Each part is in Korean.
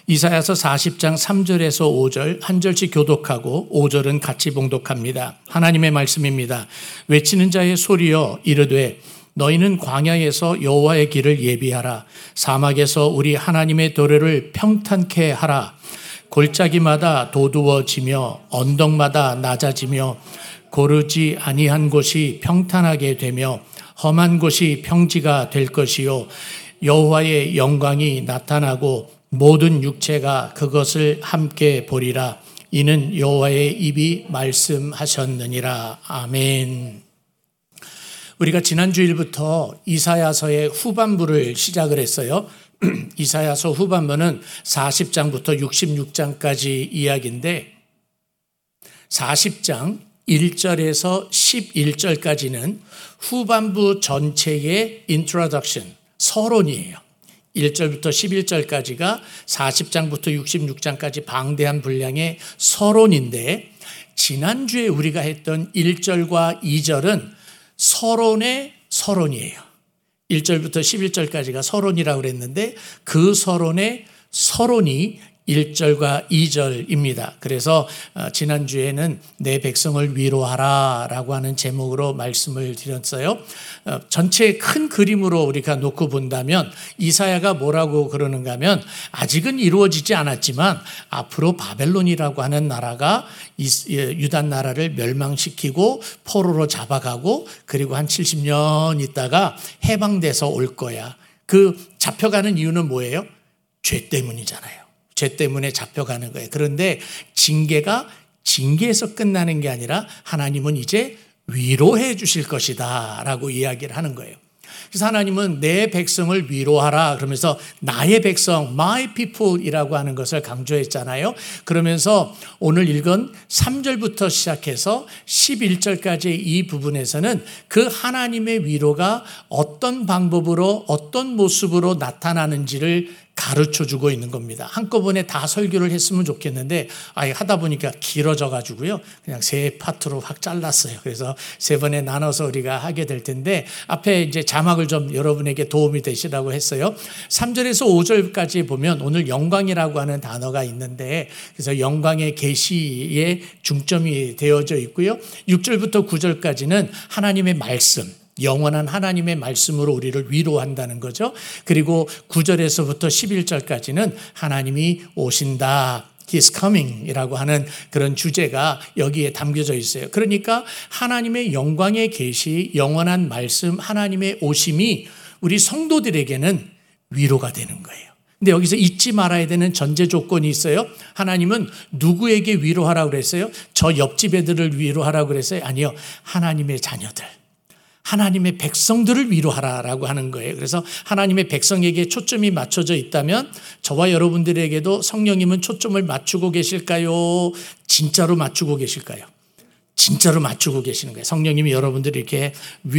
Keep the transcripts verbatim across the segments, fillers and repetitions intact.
이사야서 사십 장 삼 절에서 오 절 한 절씩 교독하고 오 절은 같이 봉독합니다. 하나님의 말씀입니다. 외치는 자의 소리여 이르되 너희는 광야에서 여호와의 길을 예비하라. 사막에서 우리 하나님의 도를 평탄케 하라. 골짜기마다 도두어지며 언덕마다 낮아지며 고르지 아니한 곳이 평탄하게 되며 험한 곳이 평지가 될 것이요 여호와의 영광이 나타나고 모든 육체가 그것을 함께 보리라. 이는 여호와의 입이 말씀하셨느니라. 아멘. 우리가 지난 주일부터 이사야서의 후반부를 시작을 했어요. 이사야서 후반부는 사십 장부터 육십육 장까지 이야기인데 사십 장 일 절에서 십일 절까지는 후반부 전체의 introduction, 서론이에요. 일 절부터 십일 절까지가 사십 장부터 육십육 장까지 방대한 분량의 서론인데 지난주에 우리가 했던 일 절과 이 절은 서론의 서론이에요. 일 절부터 십일 절까지가 서론이라고 그랬는데 그 서론의 서론이 일 절과 이 절입니다. 그래서 지난주에는 내 백성을 위로하라 라고 하는 제목으로 말씀을 드렸어요. 전체 큰 그림으로 우리가 놓고 본다면 이사야가 뭐라고 그러는가 하면 아직은 이루어지지 않았지만 앞으로 바벨론이라고 하는 나라가 유다 나라를 멸망시키고 포로로 잡아가고 그리고 한 칠십 년 있다가 해방돼서 올 거야. 그 잡혀가는 이유는 뭐예요? 죄 때문이잖아요. 죄 때문에 잡혀가는 거예요. 그런데 징계가 징계에서 끝나는 게 아니라 하나님은 이제 위로해 주실 것이다 라고 이야기를 하는 거예요. 그래서 하나님은 내 백성을 위로하라 그러면서 나의 백성, my people 이라고 하는 것을 강조했잖아요. 그러면서 오늘 읽은 삼 절부터 시작해서 십일 절까지의 이 부분에서는 그 하나님의 위로가 어떤 방법으로 어떤 모습으로 나타나는지를 가르쳐주고 있는 겁니다. 한꺼번에 다 설교를 했으면 좋겠는데 아예 하다 보니까 길어져 가지고요. 그냥 세 파트로 확 잘랐어요. 그래서 세 번에 나눠서 우리가 하게 될 텐데 앞에 이제 자막을 좀 여러분에게 도움이 되시라고 했어요. 삼 절에서 오 절까지 보면 오늘 영광이라고 하는 단어가 있는데 그래서 영광의 계시에 중점이 되어져 있고요. 육 절부터 구 절까지는 하나님의 말씀, 영원한 하나님의 말씀으로 우리를 위로한다는 거죠. 그리고 구 절에서부터 십일 절까지는 하나님이 오신다. He's coming 이라고 하는 그런 주제가 여기에 담겨져 있어요. 그러니까 하나님의 영광의 계시, 영원한 말씀, 하나님의 오심이 우리 성도들에게는 위로가 되는 거예요. 근데 여기서 잊지 말아야 되는 전제 조건이 있어요. 하나님은 누구에게 위로하라고 그랬어요? 저 옆집 애들을 위로하라고 그랬어요? 아니요. 하나님의 자녀들. 하나님의 백성들을 위로하라라고 하는 거예요. 그래서 하나님의 백성에게 초점이 맞춰져 있다면 저와 여러분들에게도 성령님은 초점을 맞추고 계실까요? 진짜로 맞추고 계실까요? 진짜로 맞추고 계시는 거예요. 성령님이 여러분들이 이렇게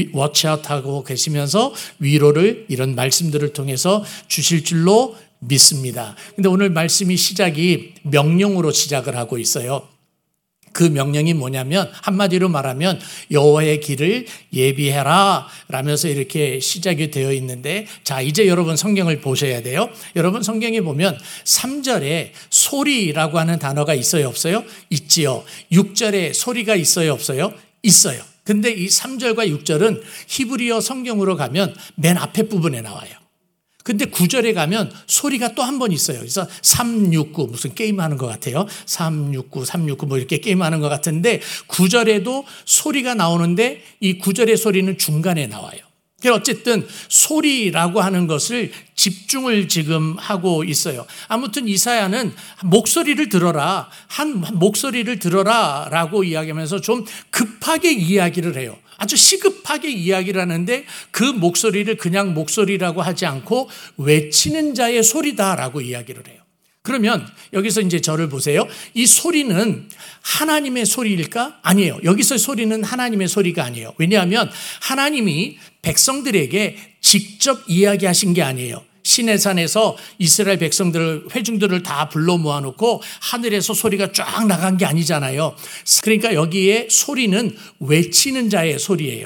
워치아웃하고 계시면서 위로를 이런 말씀들을 통해서 주실 줄로 믿습니다. 근데 오늘 말씀이 시작이 명령으로 시작을 하고 있어요. 그 명령이 뭐냐면 한마디로 말하면 여호와의 길을 예비해라 라면서 이렇게 시작이 되어 있는데 자 이제 여러분 성경을 보셔야 돼요. 여러분 성경에 보면 삼 절에 소리라고 하는 단어가 있어요 없어요? 있지요. 육 절에 소리가 있어요 없어요? 있어요. 근데 이 삼 절과 육 절은 히브리어 성경으로 가면 맨 앞에 부분에 나와요. 근데 구 절에 가면 소리가 또 한 번 있어요. 그래서 삼육구 무슨 게임하는 것 같아요. 삼육구, 삼육구 뭐 이렇게 게임하는 것 같은데 구 절에도 소리가 나오는데 이 구 절의 소리는 중간에 나와요. 어쨌든 소리라고 하는 것을 집중을 지금 하고 있어요. 아무튼 이사야는 목소리를 들어라, 한 목소리를 들어라 라고 이야기하면서 좀 급하게 이야기를 해요. 아주 시급하게 이야기를 하는데 그 목소리를 그냥 목소리라고 하지 않고 외치는 자의 소리다라고 이야기를 해요. 그러면 여기서 이제 저를 보세요. 이 소리는 하나님의 소리일까? 아니에요. 여기서 소리는 하나님의 소리가 아니에요. 왜냐하면 하나님이 백성들에게 직접 이야기하신 게 아니에요. 시내산에서 이스라엘 백성들을 회중들을 다 불러 모아놓고 하늘에서 소리가 쫙 나간 게 아니잖아요. 그러니까 여기에 소리는 외치는 자의 소리예요.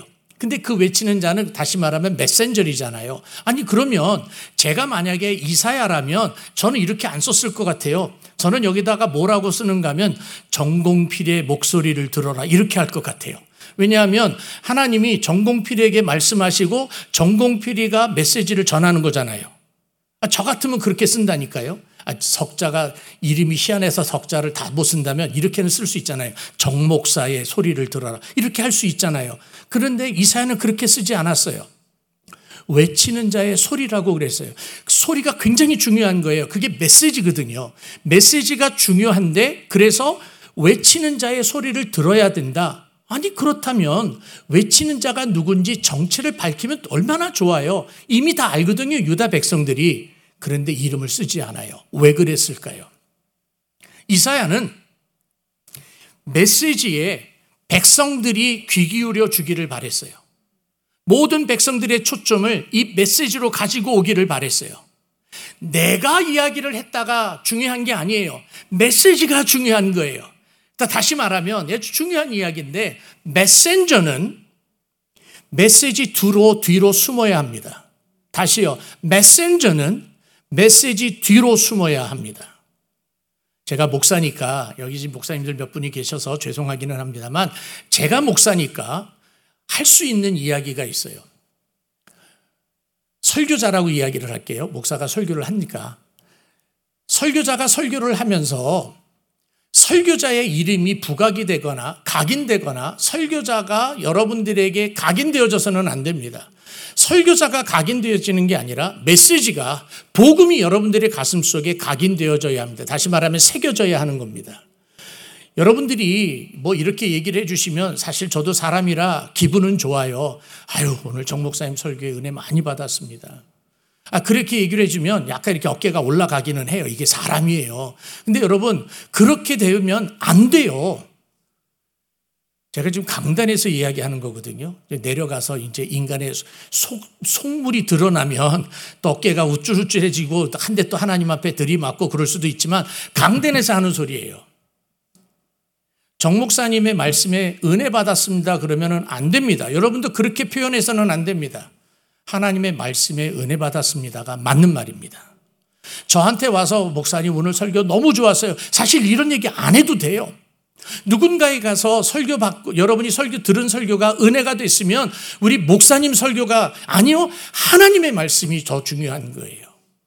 근데 그 외치는 자는 다시 말하면 메신저이잖아요. 아니 그러면 제가 만약에 이사야라면 저는 이렇게 안 썼을 것 같아요. 저는 여기다가 뭐라고 쓰는가 하면 정공필의 목소리를 들어라 이렇게 할 것 같아요. 왜냐하면 하나님이 정공필에게 말씀하시고 정공필이가 메시지를 전하는 거잖아요. 저 같으면 그렇게 쓴다니까요. 석자가 이름이 희한해서 석자를 다 못 쓴다면 이렇게는 쓸 수 있잖아요. 정목사의 소리를 들어라 이렇게 할 수 있잖아요. 그런데 이사야는 그렇게 쓰지 않았어요. 외치는 자의 소리라고 그랬어요. 소리가 굉장히 중요한 거예요. 그게 메시지거든요. 메시지가 중요한데 그래서 외치는 자의 소리를 들어야 된다. 아니 그렇다면 외치는 자가 누군지 정체를 밝히면 얼마나 좋아요. 이미 다 알거든요. 유다 백성들이. 그런데 이름을 쓰지 않아요. 왜 그랬을까요? 이사야는 메시지에 백성들이 귀 기울여 주기를 바랬어요. 모든 백성들의 초점을 이 메시지로 가지고 오기를 바랬어요. 내가 이야기를 했다가 중요한 게 아니에요. 메시지가 중요한 거예요. 다시 말하면 아주 중요한 이야기인데 메신저는 메시지 뒤로 뒤로 숨어야 합니다. 다시요. 메신저는 메시지 뒤로 숨어야 합니다. 제가 목사니까 여기 지금 목사님들 몇 분이 계셔서 죄송하기는 합니다만 제가 목사니까 할 수 있는 이야기가 있어요. 설교자라고 이야기를 할게요. 목사가 설교를 하니까 설교자가 설교를 하면서 설교자의 이름이 부각이 되거나 각인되거나 설교자가 여러분들에게 각인되어져서는 안 됩니다. 설교자가 각인되어지는 게 아니라 메시지가 복음이 여러분들의 가슴 속에 각인되어져야 합니다. 다시 말하면 새겨져야 하는 겁니다. 여러분들이 뭐 이렇게 얘기를 해주시면 사실 저도 사람이라 기분은 좋아요. 아유 오늘 정 목사님 설교에 은혜 많이 받았습니다. 아, 그렇게 얘기를 해주면 약간 이렇게 어깨가 올라가기는 해요. 이게 사람이에요. 근데 여러분, 그렇게 되면 안 돼요. 제가 지금 강단에서 이야기하는 거거든요. 내려가서 이제 인간의 속, 속물이 드러나면 또 어깨가 우쭐우쭐해지고 한 대 또 하나님 앞에 들이맞고 그럴 수도 있지만 강단에서 하는 소리예요. 정 목사님의 말씀에 은혜 받았습니다. 그러면은 안 됩니다. 여러분도 그렇게 표현해서는 안 됩니다. 하나님의 말씀에 은혜 받았습니다가 맞는 말입니다. 저한테 와서 목사님 오늘 설교 너무 좋았어요. 사실 이런 얘기 안 해도 돼요. 누군가에 가서 설교 받고 여러분이 설교 들은 설교가 은혜가 됐으면 우리 목사님 설교가 아니요. 하나님의 말씀이 더 중요한 거예요.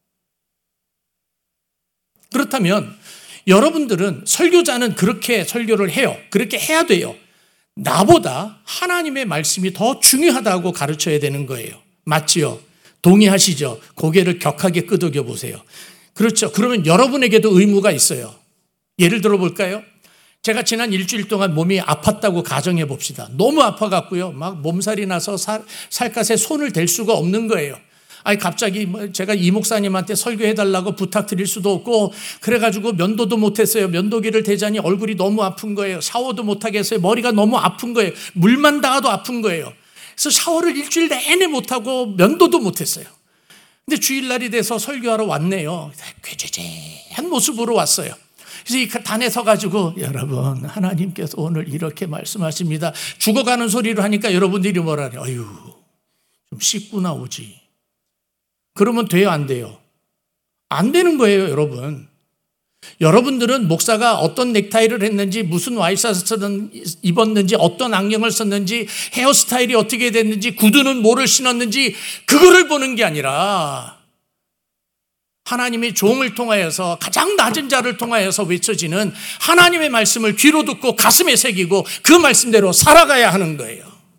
그렇다면 여러분들은 설교자는 그렇게 설교를 해요. 그렇게 해야 돼요. 나보다 하나님의 말씀이 더 중요하다고 가르쳐야 되는 거예요. 맞지요? 동의하시죠? 고개를 격하게 끄덕여 보세요. 그렇죠. 그러면 여러분에게도 의무가 있어요. 예를 들어 볼까요? 제가 지난 일주일 동안 몸이 아팠다고 가정해 봅시다. 너무 아파갖고요. 막 몸살이 나서 살, 살갗에 손을 댈 수가 없는 거예요. 아니 갑자기 제가 이 목사님한테 설교해달라고 부탁드릴 수도 없고 그래가지고 면도도 못했어요. 면도기를 대자니 얼굴이 너무 아픈 거예요. 샤워도 못하겠어요. 머리가 너무 아픈 거예요. 물만 닿아도 아픈 거예요. 그래서 샤워를 일주일 내내 못하고 면도도 못했어요. 근데 주일날이 돼서 설교하러 왔네요. 꾀죄죄한 모습으로 왔어요. 그래서 이 단에 서가지고 여러분 하나님께서 오늘 이렇게 말씀하십니다. 죽어가는 소리로 하니까 여러분들이 뭐라 그래요? 어휴 좀 씻고 나오지. 그러면 돼요 안 돼요? 안 되는 거예요 여러분. 여러분들은 목사가 어떤 넥타이를 했는지 무슨 와이셔츠를 입었는지 어떤 안경을 썼는지 헤어스타일이 어떻게 됐는지 구두는 뭐를 신었는지 그거를 보는 게 아니라 하나님의 종을 통하여서 가장 낮은 자를 통하여서 외쳐지는 하나님의 말씀을 귀로 듣고 가슴에 새기고 그 말씀대로 살아가야 하는 거예요.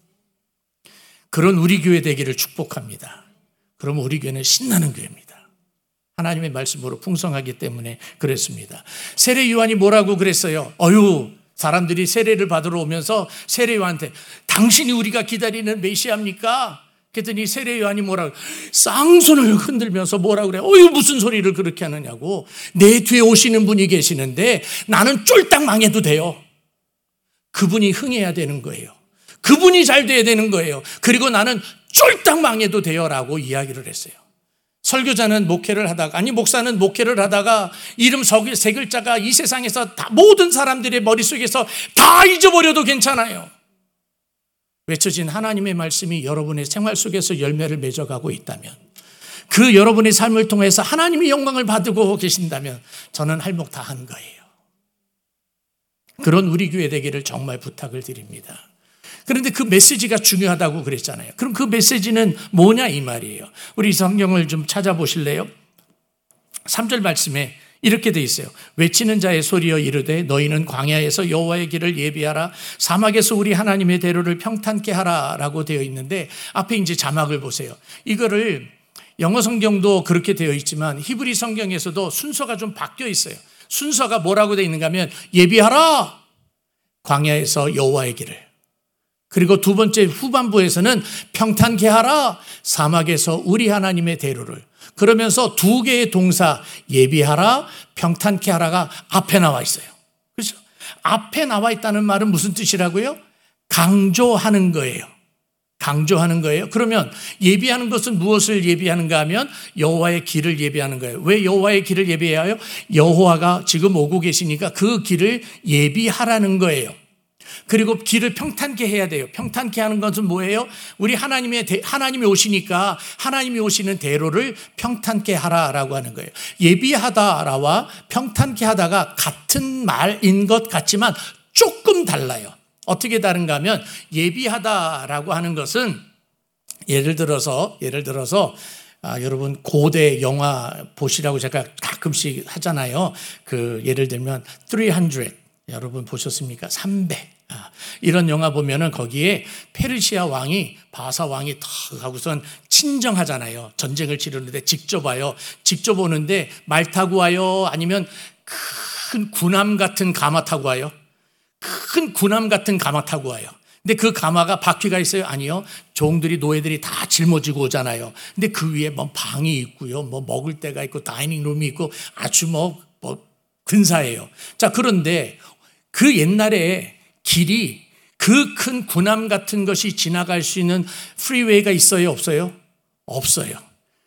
그런 우리 교회 되기를 축복합니다. 그럼 우리 교회는 신나는 교회입니다. 하나님의 말씀으로 풍성하기 때문에 그랬습니다. 세례 요한이 뭐라고 그랬어요? 어휴, 사람들이 세례를 받으러 오면서 세례 요한한테 당신이 우리가 기다리는 메시아입니까? 그랬더니 세례 요한이 뭐라고 쌍손을 흔들면서 뭐라고 그래? 어휴, 무슨 소리를 그렇게 하느냐고. 내 뒤에 오시는 분이 계시는데 나는 쫄딱 망해도 돼요. 그분이 흥해야 되는 거예요. 그분이 잘 돼야 되는 거예요. 그리고 나는 쫄딱 망해도 돼요라고 이야기를 했어요. 설교자는 목회를 하다가 아니 목사는 목회를 하다가 이름 세 글자가 이 세상에서 다 모든 사람들의 머릿속에서 다 잊어버려도 괜찮아요. 외쳐진 하나님의 말씀이 여러분의 생활 속에서 열매를 맺어가고 있다면, 그 여러분의 삶을 통해서 하나님의 영광을 받고 계신다면 저는 할 목 다 한 거예요. 그런 우리 교회 되기를 정말 부탁을 드립니다. 그런데 그 메시지가 중요하다고 그랬잖아요. 그럼 그 메시지는 뭐냐 이 말이에요. 우리 성경을 좀 찾아보실래요? 삼 절 말씀에 이렇게 돼 있어요. 외치는 자의 소리여 이르되 너희는 광야에서 여호와의 길을 예비하라, 사막에서 우리 하나님의 대로를 평탄케 하라 라고 되어 있는데, 앞에 이제 자막을 보세요. 이거를 영어 성경도 그렇게 되어 있지만 히브리 성경에서도 순서가 좀 바뀌어 있어요. 순서가 뭐라고 되어 있는가 하면 예비하라, 광야에서 여호와의 길을. 그리고 두 번째 후반부에서는 평탄케 하라, 사막에서 우리 하나님의 대로를. 그러면서 두 개의 동사 예비하라, 평탄케 하라가 앞에 나와 있어요. 그렇죠? 앞에 나와 있다는 말은 무슨 뜻이라고요? 강조하는 거예요. 강조하는 거예요. 그러면 예비하는 것은 무엇을 예비하는가 하면 여호와의 길을 예비하는 거예요. 왜 여호와의 길을 예비해야 해요? 여호와가 지금 오고 계시니까 그 길을 예비하라는 거예요. 그리고 길을 평탄케 해야 돼요. 평탄케 하는 것은 뭐예요? 우리 하나님의 대, 하나님이 오시니까 하나님이 오시는 대로를 평탄케 하라라고 하는 거예요. 예비하다라와 평탄케 하다가 같은 말인 것 같지만 조금 달라요. 어떻게 다른가 하면 예비하다라고 하는 것은 예를 들어서 예를 들어서 아, 여러분 고대 영화 보시라고 제가 가끔씩 하잖아요. 그 예를 들면 삼백 여러분 보셨습니까? 삼백 아, 이런 영화 보면은 거기에 페르시아 왕이 바사 왕이 탁 하고선 친정하잖아요. 전쟁을 치르는데 직접 와요. 직접 오는데 말 타고 와요? 아니면 큰 군함 같은 가마 타고 와요? 큰 군함 같은 가마 타고 와요. 근데 그 가마가 바퀴가 있어요? 아니요. 종들이 노예들이 다 짊어지고 오잖아요. 근데 그 위에 뭐 방이 있고요. 뭐 먹을 데가 있고 다이닝룸이 있고 아주 뭐, 뭐 근사해요. 자, 그런데 그 옛날에 길이 그 큰 군함 같은 것이 지나갈 수 있는 프리웨이가 있어요? 없어요? 없어요.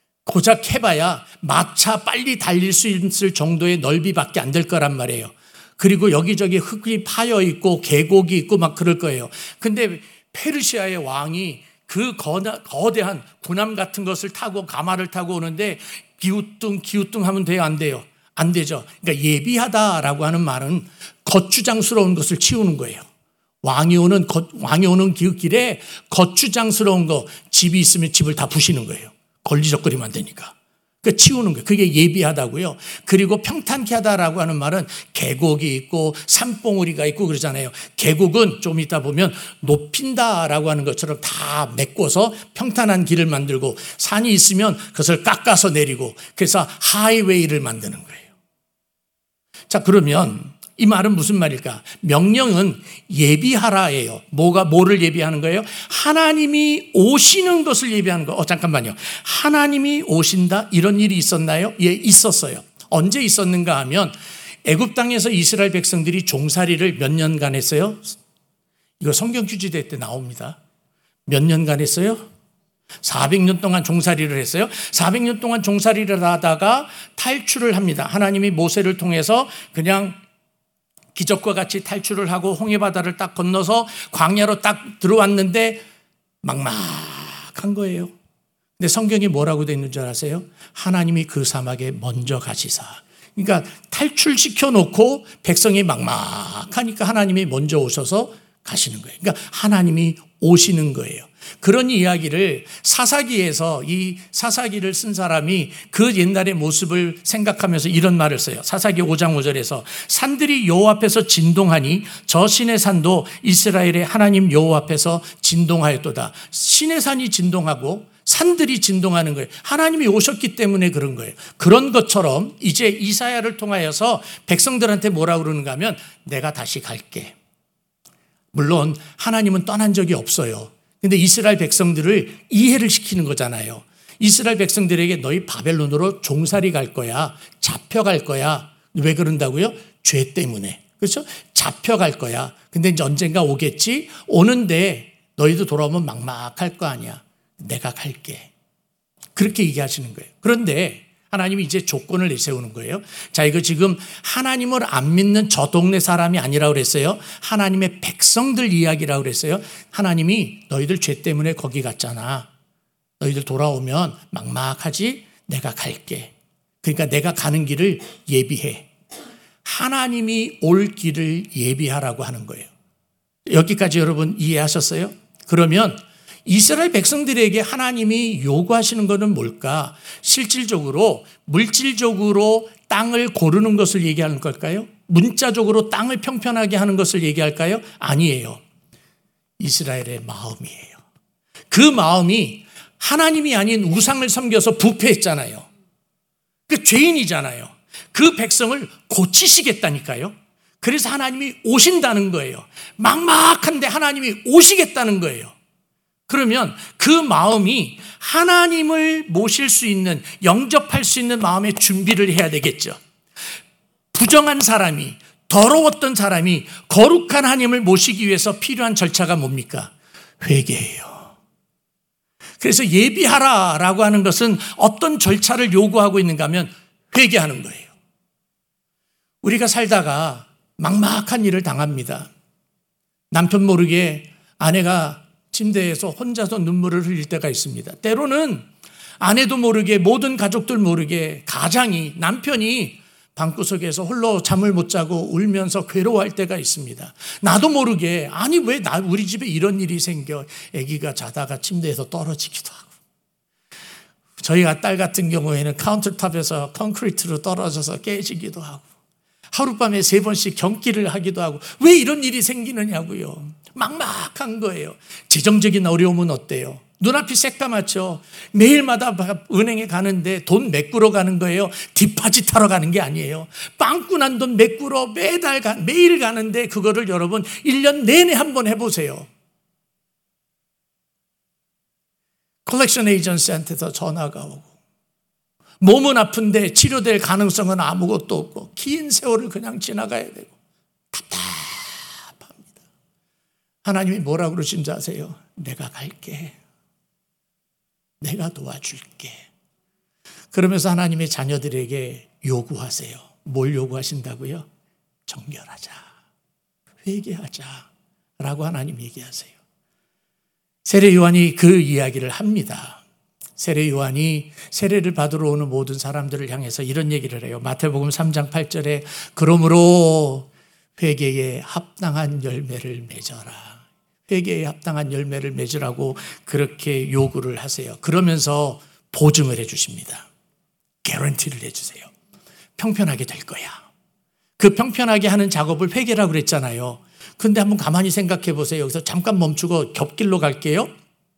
고작 해봐야 마차 빨리 달릴 수 있을 정도의 넓이밖에 안 될 거란 말이에요. 그리고 여기저기 흙이 파여 있고 계곡이 있고 막 그럴 거예요. 근데 페르시아의 왕이 그 거대한 군함 같은 것을 타고 가마를 타고 오는데 기우뚱 기우뚱 하면 돼요? 안 돼요? 안 되죠. 그러니까 예비하다라고 하는 말은 거추장스러운 것을 치우는 거예요. 왕이 오는 왕이 오는 그 길에 거추장스러운 거, 집이 있으면 집을 다 부시는 거예요. 걸리적거리면 안 되니까. 그 치우는 거예요. 그게 예비하다고요. 그리고 평탄케 하다라고 하는 말은 계곡이 있고 산봉우리가 있고 그러잖아요. 계곡은 좀 이따 보면 높인다라고 하는 것처럼 다 메꿔서 평탄한 길을 만들고, 산이 있으면 그것을 깎아서 내리고, 그래서 하이웨이를 만드는 거예요. 자, 그러면 이 말은 무슨 말일까? 명령은 예비하라예요. 뭐가 뭐를 예비하는 거예요? 하나님이 오시는 것을 예비하는 거예요. 어, 잠깐만요. 하나님이 오신다? 이런 일이 있었나요? 예, 있었어요. 언제 있었는가 하면 애굽 땅에서 이스라엘 백성들이 종살이를 몇 년간 했어요? 이거 성경 주지대 때 나옵니다. 몇 년간 했어요? 사백 년 동안 종살이를 했어요. 사백 년 동안 종살이를 하다가 탈출을 합니다. 하나님이 모세를 통해서 그냥 기적과 같이 탈출을 하고 홍해바다를 딱 건너서 광야로 딱 들어왔는데 막막한 거예요. 근데 성경이 뭐라고 되어 있는 줄 아세요? 하나님이 그 사막에 먼저 가시사. 그러니까 탈출시켜 놓고 백성이 막막하니까 하나님이 먼저 오셔서 가시는 거예요. 그러니까 하나님이 오시는 거예요. 그런 이야기를 사사기에서, 이 사사기를 쓴 사람이 그 옛날의 모습을 생각하면서 이런 말을 써요. 사사기 오 장 오 절에서 산들이 여호와 앞에서 진동하니 저 신의 산도 이스라엘의 하나님 여호와 앞에서 진동하였도다. 신의 산이 진동하고 산들이 진동하는 거예요. 하나님이 오셨기 때문에 그런 거예요. 그런 것처럼 이제 이사야를 통하여서 백성들한테 뭐라고 그러는가 하면 내가 다시 갈게. 물론 하나님은 떠난 적이 없어요. 근데 이스라엘 백성들을 이해를 시키는 거잖아요. 이스라엘 백성들에게 너희 바벨론으로 종살이 갈 거야. 잡혀갈 거야. 왜 그런다고요? 죄 때문에. 그렇죠? 잡혀갈 거야. 근데 이제 언젠가 오겠지? 오는데 너희도 돌아오면 막막할 거 아니야. 내가 갈게. 그렇게 얘기하시는 거예요. 그런데 하나님이 이제 조건을 내세우는 거예요. 자, 이거 지금 하나님을 안 믿는 저 동네 사람이 아니라고 그랬어요. 하나님의 백성들 이야기라고 그랬어요. 하나님이 너희들 죄 때문에 거기 갔잖아. 너희들 돌아오면 막막하지? 내가 갈게. 그러니까 내가 가는 길을 예비해. 하나님이 올 길을 예비하라고 하는 거예요. 여기까지 여러분 이해하셨어요? 그러면 이스라엘 백성들에게 하나님이 요구하시는 것은 뭘까? 실질적으로, 물질적으로 땅을 고르는 것을 얘기하는 걸까요? 문자적으로 땅을 평편하게 하는 것을 얘기할까요? 아니에요. 이스라엘의 마음이에요. 그 마음이 하나님이 아닌 우상을 섬겨서 부패했잖아요. 그 죄인이잖아요. 그 백성을 고치시겠다니까요. 그래서 하나님이 오신다는 거예요. 막막한데 하나님이 오시겠다는 거예요. 그러면 그 마음이 하나님을 모실 수 있는, 영접할 수 있는 마음의 준비를 해야 되겠죠. 부정한 사람이, 더러웠던 사람이 거룩한 하나님을 모시기 위해서 필요한 절차가 뭡니까? 회개예요. 그래서 예비하라라고 하는 것은 어떤 절차를 요구하고 있는가 하면 회개하는 거예요. 우리가 살다가 막막한 일을 당합니다. 남편 모르게 아내가 침대에서 혼자서 눈물을 흘릴 때가 있습니다. 때로는 아내도 모르게, 모든 가족들 모르게, 가장이, 남편이 방구석에서 홀로 잠을 못 자고 울면서 괴로워할 때가 있습니다. 나도 모르게, 아니 왜 나 우리 집에 이런 일이 생겨. 아기가 자다가 침대에서 떨어지기도 하고, 저희가 딸 같은 경우에는 카운터탑에서 콘크리트로 떨어져서 깨지기도 하고, 하룻밤에 세 번씩 경기를 하기도 하고, 왜 이런 일이 생기느냐고요. 막막한 거예요. 재정적인 어려움은 어때요? 눈앞이 새까맣죠. 매일마다 은행에 가는데 돈 메꾸러 가는 거예요. 디파짓 하러 가는 게 아니에요. 빵꾸 난 돈 메꾸러 매달 가, 매일 가는데 그거를 여러분 일 년 내내 한번 해보세요. 컬렉션 에이전시한테서 전화가 오고, 몸은 아픈데 치료될 가능성은 아무것도 없고, 긴 세월을 그냥 지나가야 되고 답답합니다. 하나님이 뭐라고 그러신지 아세요? 내가 갈게. 내가 도와줄게. 그러면서 하나님의 자녀들에게 요구하세요. 뭘 요구하신다고요? 정결하자, 회개하자 라고 하나님 얘기하세요. 세례 요한이 그 이야기를 합니다. 세례 요한이 세례를 받으러 오는 모든 사람들을 향해서 이런 얘기를 해요. 마태복음 삼 장 팔 절에 그러므로 회개에 합당한 열매를 맺어라. 회개에 합당한 열매를 맺으라고 그렇게 요구를 하세요. 그러면서 보증을 해 주십니다. 개런티를 해주세요. 평편하게 될 거야. 그 평편하게 하는 작업을 회개라고 그랬잖아요. 근데 한번 가만히 생각해 보세요. 여기서 잠깐 멈추고 겹길로 갈게요.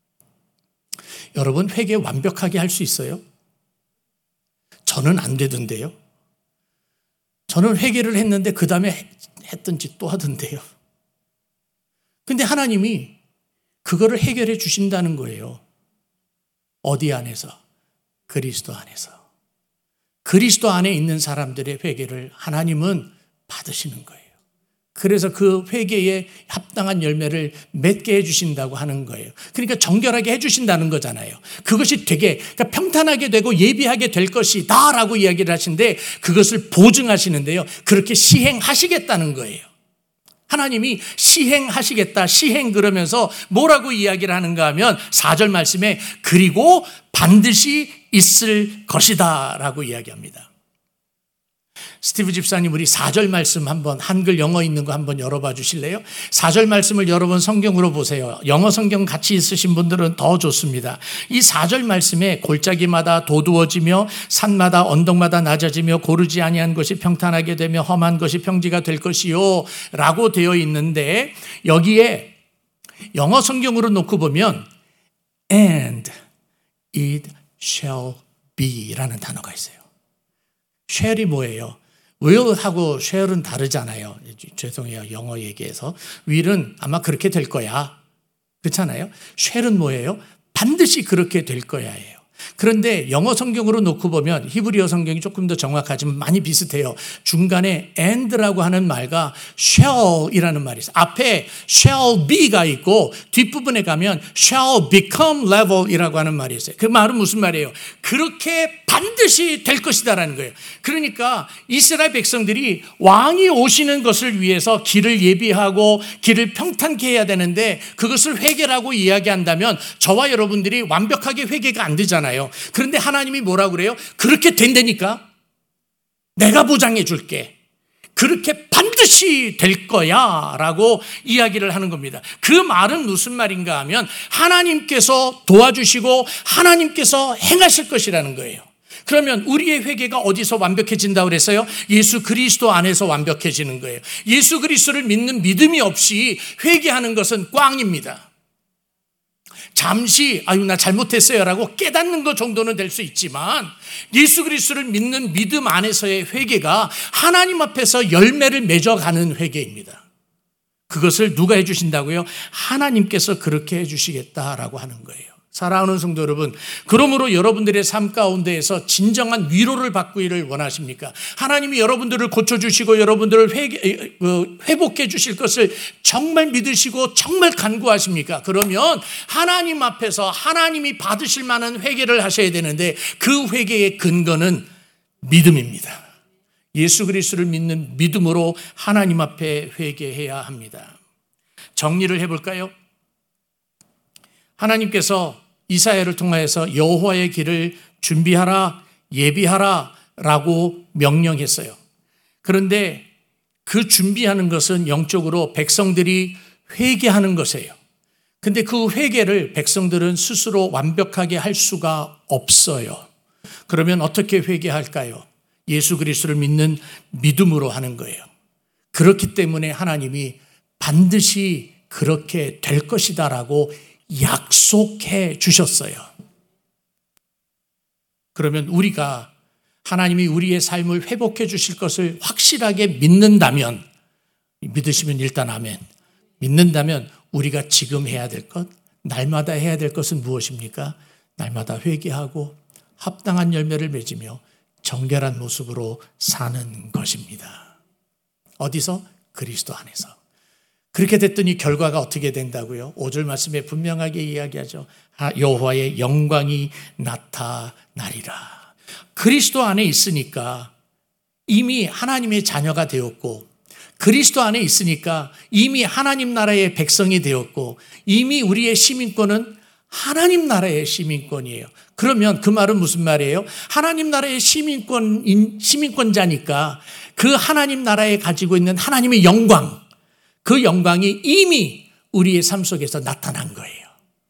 여러분, 회개 완벽하게 할 수 있어요? 저는 안 되던데요. 저는 회개를 했는데 그 다음에 했던 짓 또 하던데요. 근데 하나님이 그거를 해결해 주신다는 거예요. 어디 안에서? 그리스도 안에서. 그리스도 안에 있는 사람들의 회개를 하나님은 받으시는 거예요. 그래서 그 회개에 합당한 열매를 맺게 해주신다고 하는 거예요. 그러니까 정결하게 해주신다는 거잖아요. 그것이 되게, 그러니까 평탄하게 되고 예비하게 될 것이다 라고 이야기를 하시는데 그것을 보증하시는데요. 그렇게 시행하시겠다는 거예요. 하나님이 시행하시겠다, 시행 그러면서 뭐라고 이야기를 하는가 하면 사 절 말씀에 그리고 반드시 있을 것이다 라고 이야기합니다. 스티브 집사님, 우리 사 절 말씀 한번, 한글 영어 있는 거 한번 열어봐 주실래요? 사 절 말씀을 여러 번 성경으로 보세요. 영어 성경 같이 있으신 분들은 더 좋습니다. 이 사 절 말씀에 골짜기마다 도두어지며 산마다 언덕마다 낮아지며 고르지 아니한 것이 평탄하게 되며 험한 것이 평지가 될 것이요 라고 되어 있는데, 여기에 영어 성경으로 놓고 보면 and it shall be 라는 단어가 있어요. shall이 뭐예요? will하고 shall은 다르잖아요. 죄송해요. 영어 얘기해서. will은 아마 그렇게 될 거야. 그렇잖아요. shall은 뭐예요? 반드시 그렇게 될 거야예요. 그런데 영어 성경으로 놓고 보면 히브리어 성경이 조금 더 정확하지만 많이 비슷해요. 중간에 and라고 하는 말과 shall이라는 말이 있어요. 앞에 shall be가 있고 뒷부분에 가면 shall become level이라고 하는 말이 있어요. 그 말은 무슨 말이에요? 그렇게 반드시 될 것이다라는 거예요. 그러니까 이스라엘 백성들이 왕이 오시는 것을 위해서 길을 예비하고 길을 평탄케 해야 되는데 그것을 회개라고 이야기한다면 저와 여러분들이 완벽하게 회개가 안 되잖아요. 그런데 하나님이 뭐라고 그래요? 그렇게 된다니까 내가 보장해 줄게. 그렇게 반드시 될 거야 라고 이야기를 하는 겁니다. 그 말은 무슨 말인가 하면 하나님께서 도와주시고 하나님께서 행하실 것이라는 거예요. 그러면 우리의 회개가 어디서 완벽해진다고 그랬어요? 예수 그리스도 안에서 완벽해지는 거예요. 예수 그리스도를 믿는 믿음이 없이 회개하는 것은 꽝입니다. 잠시 아유 나 잘못했어요 라고 깨닫는 것 정도는 될 수 있지만 예수 그리스도를 믿는 믿음 안에서의 회개가 하나님 앞에서 열매를 맺어가는 회개입니다. 그것을 누가 해주신다고요? 하나님께서 그렇게 해주시겠다라고 하는 거예요. 사랑하는 성도 여러분, 그러므로 여러분들의 삶 가운데에서 진정한 위로를 받기를 원하십니까? 하나님이 여러분들을 고쳐주시고 여러분들을 회개, 회복해 주실 것을 정말 믿으시고 정말 간구하십니까? 그러면 하나님 앞에서 하나님이 받으실 만한 회개를 하셔야 되는데 그 회개의 근거는 믿음입니다. 예수 그리스도를 믿는 믿음으로 하나님 앞에 회개해야 합니다. 정리를 해볼까요? 하나님께서 이사야를 통하여서 여호와의 길을 준비하라, 예비하라 라고 명령했어요. 그런데 그 준비하는 것은 영적으로 백성들이 회개하는 것이에요. 근데 그 회개를 백성들은 스스로 완벽하게 할 수가 없어요. 그러면 어떻게 회개할까요? 예수 그리스도를 믿는 믿음으로 하는 거예요. 그렇기 때문에 하나님이 반드시 그렇게 될 것이다라고 약속해 주셨어요. 그러면 우리가 하나님이 우리의 삶을 회복해 주실 것을 확실하게 믿는다면, 믿으시면 일단 아멘. 믿는다면 우리가 지금 해야 될 것, 날마다 해야 될 것은 무엇입니까? 날마다 회개하고 합당한 열매를 맺으며 정결한 모습으로 사는 것입니다. 어디서? 그리스도 안에서. 그렇게 됐더니 결과가 어떻게 된다고요? 오 절 말씀에 분명하게 이야기하죠. 여호와의 영광이 나타나리라. 그리스도 안에 있으니까 이미 하나님의 자녀가 되었고, 그리스도 안에 있으니까 이미 하나님 나라의 백성이 되었고, 이미 우리의 시민권은 하나님 나라의 시민권이에요. 그러면 그 말은 무슨 말이에요? 하나님 나라의 시민권, 시민권자니까 그 하나님 나라에 가지고 있는 하나님의 영광, 그 영광이 이미 우리의 삶 속에서 나타난 거예요.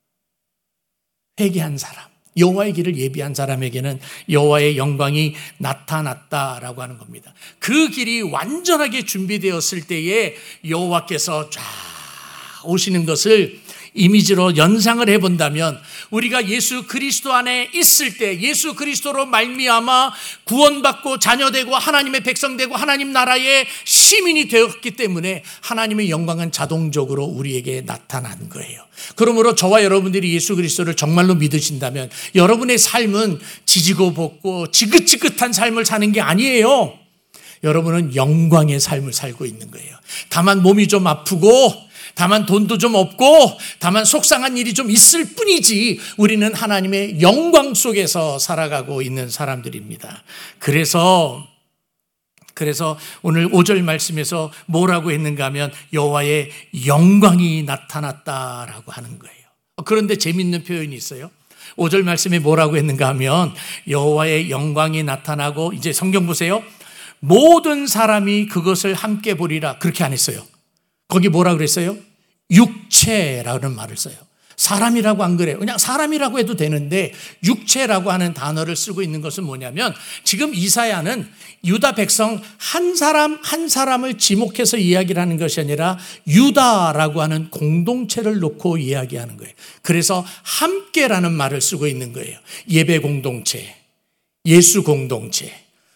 회개한 사람, 여호와의 길을 예비한 사람에게는 여호와의 영광이 나타났다라고 하는 겁니다. 그 길이 완전하게 준비되었을 때에 여호와께서 쫙 오시는 것을 이미지로 연상을 해본다면 우리가 예수 그리스도 안에 있을 때 예수 그리스도로 말미암아 구원받고 자녀되고 하나님의 백성되고 하나님 나라의 시민이 되었기 때문에 하나님의 영광은 자동적으로 우리에게 나타난 거예요. 그러므로 저와 여러분들이 예수 그리스도를 정말로 믿으신다면 여러분의 삶은 지지고 볶고 지긋지긋한 삶을 사는 게 아니에요. 여러분은 영광의 삶을 살고 있는 거예요. 다만 몸이 좀 아프고 다만 돈도 좀 없고 다만 속상한 일이 좀 있을 뿐이지 우리는 하나님의 영광 속에서 살아가고 있는 사람들입니다. 그래서 그래서 오늘 오 절 말씀에서 뭐라고 했는가 하면 여호와의 영광이 나타났다라고 하는 거예요. 그런데 재밌는 표현이 있어요. 오 절 말씀에 뭐라고 했는가 하면 여호와의 영광이 나타나고, 이제 성경 보세요. 모든 사람이 그것을 함께 보리라. 그렇게 안 했어요. 거기 뭐라 그랬어요? 육체라는 말을 써요. 사람이라고 안 그래요. 그냥 사람이라고 해도 되는데 육체라고 하는 단어를 쓰고 있는 것은 뭐냐면 지금 이사야는 유다 백성 한 사람 한 사람을 지목해서 이야기를 하는 것이 아니라 유다라고 하는 공동체를 놓고 이야기하는 거예요. 그래서 함께라는 말을 쓰고 있는 거예요. 예배 공동체, 예수 공동체,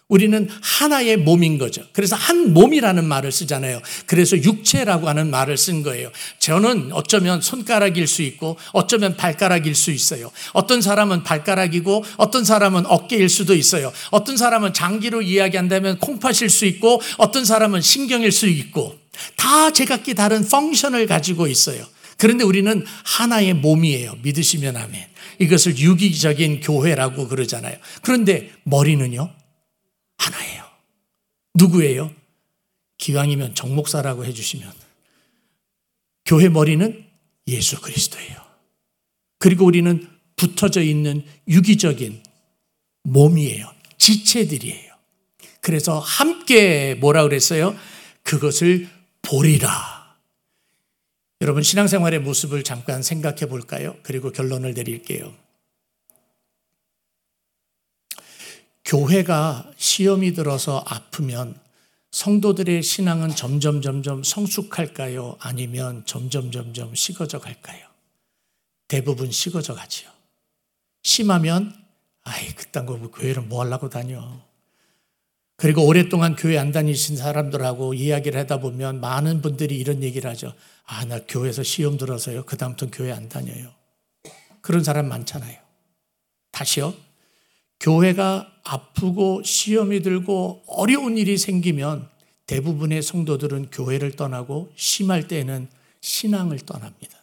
우리는 하나의 몸인 거죠. 그래서 한 몸이라는 말을 쓰잖아요. 그래서 육체라고 하는 말을 쓴 거예요. 저는 어쩌면 손가락일 수 있고 어쩌면 발가락일 수 있어요. 어떤 사람은 발가락이고 어떤 사람은 어깨일 수도 있어요. 어떤 사람은 장기로 이야기한다면 콩팥일 수 있고 어떤 사람은 신경일 수 있고 다 제각기 다른 펑션을 가지고 있어요. 그런데 우리는 하나의 몸이에요. 믿으시면 아멘. 이것을 유기적인 교회라고 그러잖아요. 그런데 머리는요? 하나예요. 누구예요? 기왕이면 정목사라고 해주시면. 교회 머리는 예수 그리스도예요. 그리고 우리는 붙어져 있는 유기적인 몸이에요. 지체들이에요. 그래서 함께 뭐라 그랬어요? 그것을 보리라. 여러분 신앙생활의 모습을 잠깐 생각해 볼까요? 그리고 결론을 내릴게요. 교회가 시험이 들어서 아프면 성도들의 신앙은 점점 점점 성숙할까요? 아니면 점점 점점 식어져 갈까요? 대부분 식어져 가지요. 심하면 아이 그딴 거 교회를 뭐 하려고 다녀. 그리고 오랫동안 교회 안 다니신 사람들하고 이야기를 하다 보면 많은 분들이 이런 얘기를 하죠. 아, 나 교회에서 시험 들어서요. 그 다음부터는 교회 안 다녀요. 그런 사람 많잖아요. 다시요. 교회가 아프고 시험이 들고 어려운 일이 생기면 대부분의 성도들은 교회를 떠나고 심할 때는 신앙을 떠납니다.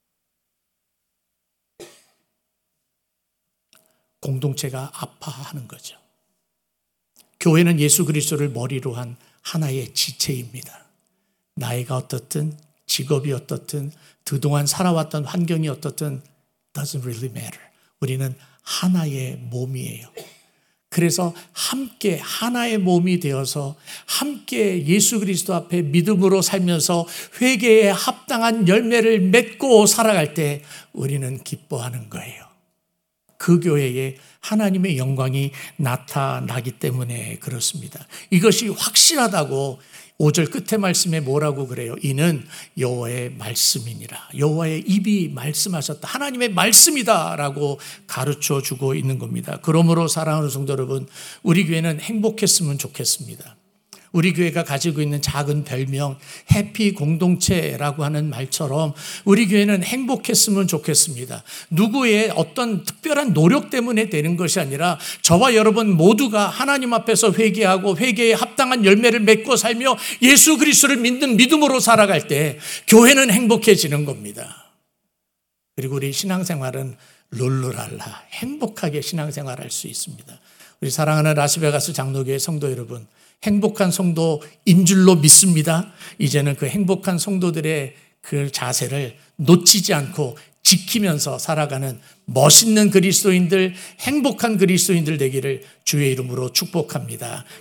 공동체가 아파하는 거죠. 교회는 예수 그리스도를 머리로 한 하나의 지체입니다. 나이가 어떻든 직업이 어떻든 그동안 살아왔던 환경이 어떻든 doesn't really matter. 우리는 하나의 몸이에요. 그래서 함께 하나의 몸이 되어서 함께 예수 그리스도 앞에 믿음으로 살면서 회개에 합당한 열매를 맺고 살아갈 때 우리는 기뻐하는 거예요. 그 교회에 하나님의 영광이 나타나기 때문에 그렇습니다. 이것이 확실하다고 오 절 끝에 말씀에 뭐라고 그래요? 이는 여호와의 말씀이니라. 여호와의 입이 말씀하셨다. 하나님의 말씀이다라고 가르쳐 주고 있는 겁니다. 그러므로 사랑하는 성도 여러분, 우리 교회는 행복했으면 좋겠습니다. 우리 교회가 가지고 있는 작은 별명 해피 공동체라고 하는 말처럼 우리 교회는 행복했으면 좋겠습니다. 누구의 어떤 특별한 노력 때문에 되는 것이 아니라 저와 여러분 모두가 하나님 앞에서 회개하고 회개에 합당한 열매를 맺고 살며 예수 그리스도를 믿는 믿음으로 살아갈 때 교회는 행복해지는 겁니다. 그리고 우리 신앙생활은 룰루랄라 행복하게 신앙생활할 수 있습니다. 우리 사랑하는 라스베가스 장로교회 성도 여러분, 행복한 성도인 줄로 믿습니다. 이제는 그 행복한 성도들의 그 자세를 놓치지 않고 지키면서 살아가는 멋있는 그리스도인들, 행복한 그리스도인들 되기를 주의 이름으로 축복합니다.